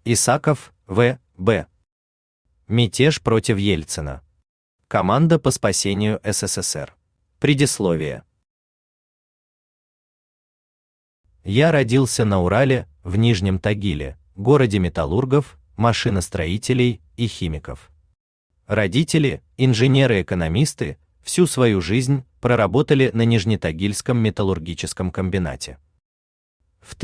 Исаков, В.Б. Мятеж против Ельцина. Команда по спасению СССР. Предисловие. Я родился на Урале, в Нижнем Тагиле, городе металлургов, машиностроителей и химиков. Родители, инженеры-экономисты, всю свою жизнь проработали на Нижнетагильском металлургическом комбинате. В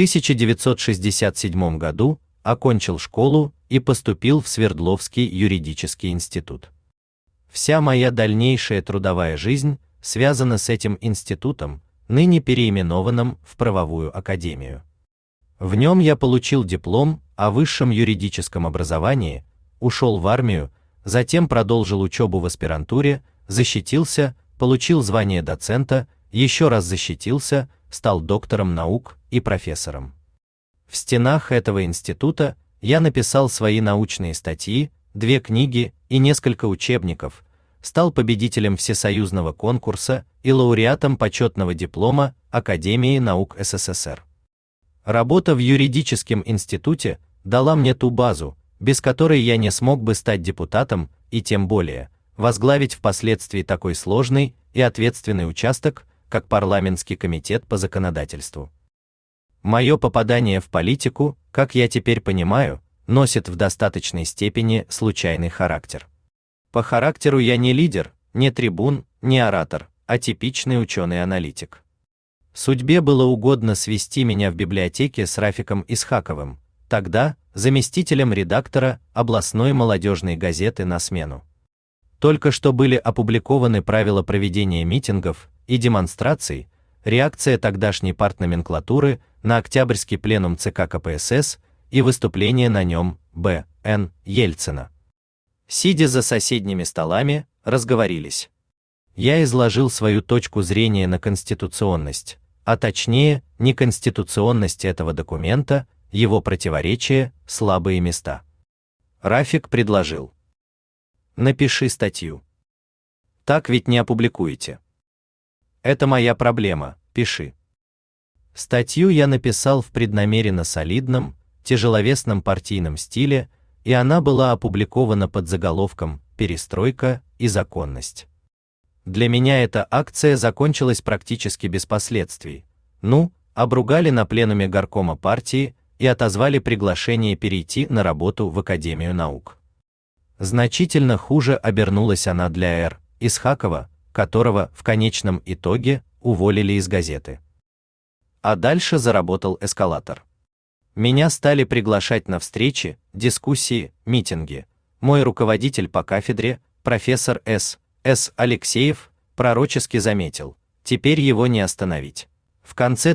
1967 году окончил школу и поступил в Свердловский юридический институт. Вся моя дальнейшая трудовая жизнь связана с этим институтом, ныне переименованным в Правовую академию. В нем я получил диплом о высшем юридическом образовании, ушел в армию, затем продолжил учебу в аспирантуре, защитился, получил звание доцента, еще раз защитился, стал доктором наук и профессором. В стенах этого института я написал свои научные статьи, 2 книги и несколько учебников, стал победителем всесоюзного конкурса и лауреатом почетного диплома Академии наук СССР. Работа в юридическом институте дала мне ту базу, без которой я не смог бы стать депутатом и тем более возглавить впоследствии такой сложный и ответственный участок, как парламентский комитет по законодательству. Мое попадание в политику, как я теперь понимаю, носит в достаточной степени случайный характер. По характеру я не лидер, не трибун, не оратор, а типичный ученый-аналитик. Судьбе было угодно свести меня в библиотеке с Рафиком Исхаковым, тогда заместителем редактора областной молодежной газеты «На смену». Только что были опубликованы правила проведения митингов и демонстраций, реакция тогдашней партноменклатуры на Октябрьский пленум ЦК КПСС и выступление на нем Б.Н. Ельцина. Сидя за соседними столами, разговорились. Я изложил свою точку зрения на конституционность, а точнее, неконституционность этого документа, его противоречия, слабые места. Рафик предложил: напиши статью. Так ведь не опубликуете. Это моя проблема, пиши. Статью я написал в преднамеренно солидном, тяжеловесном партийном стиле, и она была опубликована под заголовком «Перестройка и законность». Для меня эта акция закончилась практически без последствий. Обругали на пленуме горкома партии и отозвали приглашение перейти на работу в Академию наук. Значительно хуже обернулась она для Р. Исхакова, которого в конечном итоге уволили из газеты. А дальше заработал эскалатор. Меня стали приглашать на встречи, дискуссии, митинги. Мой руководитель по кафедре, профессор С. Алексеев, пророчески заметил: теперь его не остановить. В конце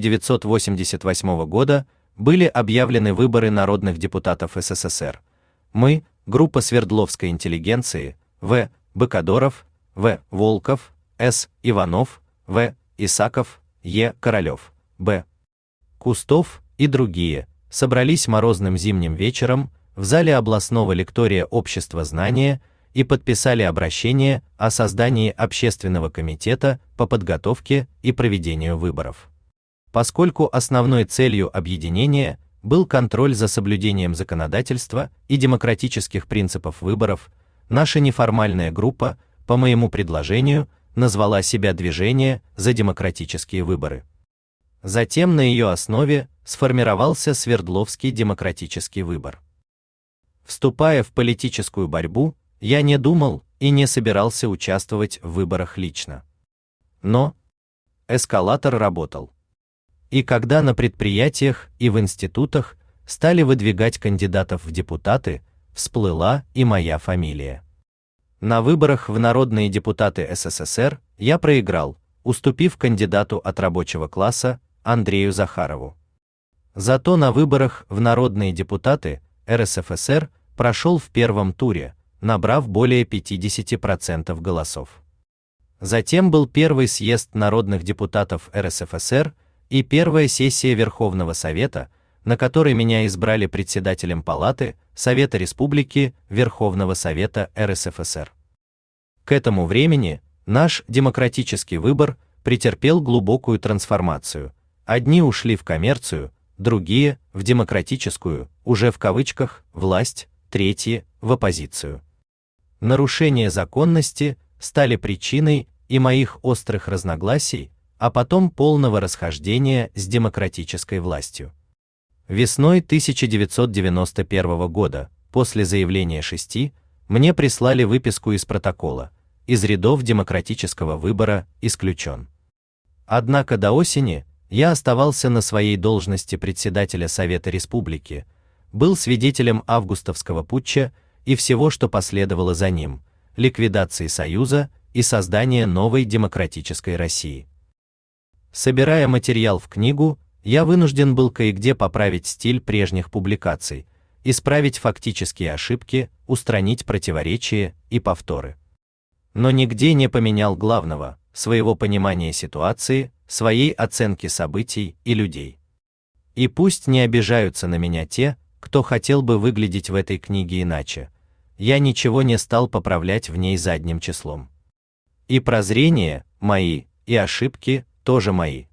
1988 года были объявлены выборы народных депутатов СССР. Мы, группа Свердловской интеллигенции, В. Быкадоров, В. Волков, С. Иванов, В. Исаков, Е. Королев, Б. Кустов и другие, собрались морозным зимним вечером в зале областного лектория Общества знания и подписали обращение о создании общественного комитета по подготовке и проведению выборов. Поскольку основной целью объединения был контроль за соблюдением законодательства и демократических принципов выборов, наша неформальная группа, по моему предложению, назвала себя «Движение за демократические выборы». Затем на ее основе сформировался Свердловский демократический выбор. Вступая в политическую борьбу, я не думал и не собирался участвовать в выборах лично. Но эскалатор работал. И когда на предприятиях и в институтах стали выдвигать кандидатов в депутаты, всплыла и моя фамилия. На выборах в народные депутаты СССР я проиграл, уступив кандидату от рабочего класса Андрею Захарову. Зато на выборах в народные депутаты РСФСР прошел в первом туре, набрав более 50% голосов. Затем был первый съезд народных депутатов РСФСР и первая сессия Верховного Совета, на которой меня избрали председателем Палаты Совета Республики Верховного Совета РСФСР. К этому времени наш демократический выбор претерпел глубокую трансформацию. Одни ушли в коммерцию, другие в демократическую, уже в кавычках, власть, третьи в оппозицию. Нарушения законности стали причиной и моих острых разногласий, а потом полного расхождения с демократической властью. Весной 1991 года, после заявления 6, мне прислали выписку из протокола: из рядов демократического выбора исключен. Однако до осени я оставался на своей должности председателя Совета Республики, был свидетелем августовского путча и всего, что последовало за ним, ликвидации Союза и создания новой демократической России. Собирая материал в книгу, я вынужден был кое-где поправить стиль прежних публикаций, исправить фактические ошибки, устранить противоречия и повторы. Но нигде не поменял главного — своего понимания ситуации, своей оценки событий и людей. И пусть не обижаются на меня те, кто хотел бы выглядеть в этой книге иначе, я ничего не стал поправлять в ней задним числом. И прозрения мои, и ошибки тоже мои.